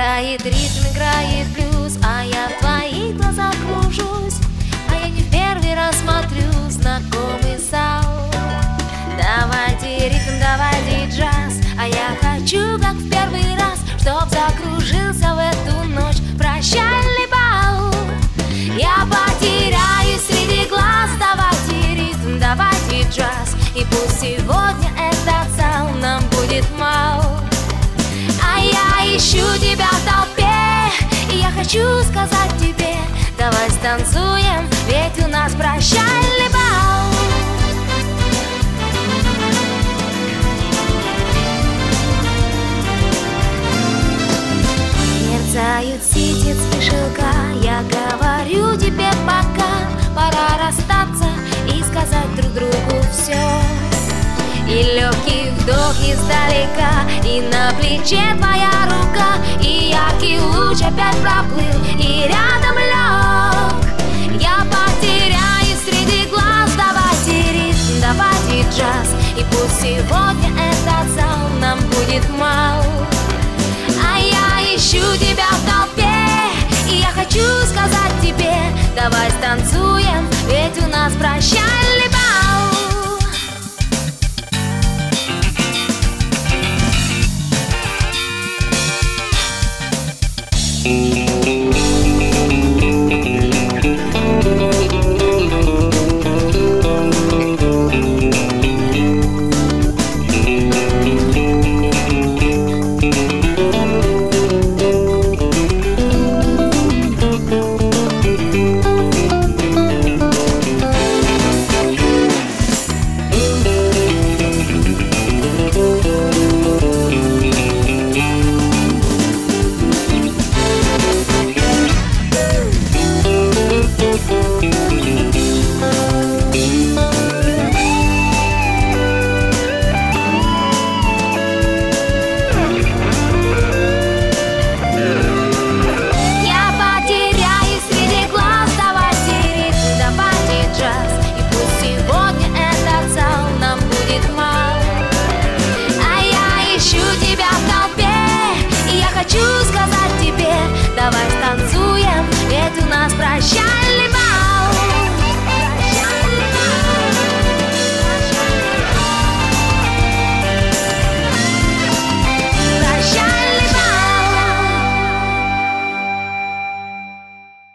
Играет ритм, играет блюз, а я в твоих глазах кружусь. А я не в первый раз смотрю знакомый зал. Давайте ритм, давайте джаз, а я хочу, как в первый раз, чтоб закружился в эту ночь прощальный бал. Я потеряюсь среди глаз. Давайте ритм, давайте джаз, и пусть сегодня этот зал нам будет мал. А я ищу тебя в толпе, и я хочу сказать тебе: давай станцуем, ведь у нас прощальный бал. Мерцают сети, спешилка, я говорю тебе пока. Пора расстаться и сказать друг другу все. И легкий вдох издалека, и на плече твоя рука, и яркий луч опять проплыл и рядом лег. Я потеряюсь среди глаз. Давайте ритм, давайте джаз, и пусть сегодня этот зал нам будет мал. А я ищу тебя в толпе, и я хочу сказать тебе: давай станцуем, ведь у нас прощальный бал. Хочу сказать тебе: давай станцуем, ведь у нас прощальный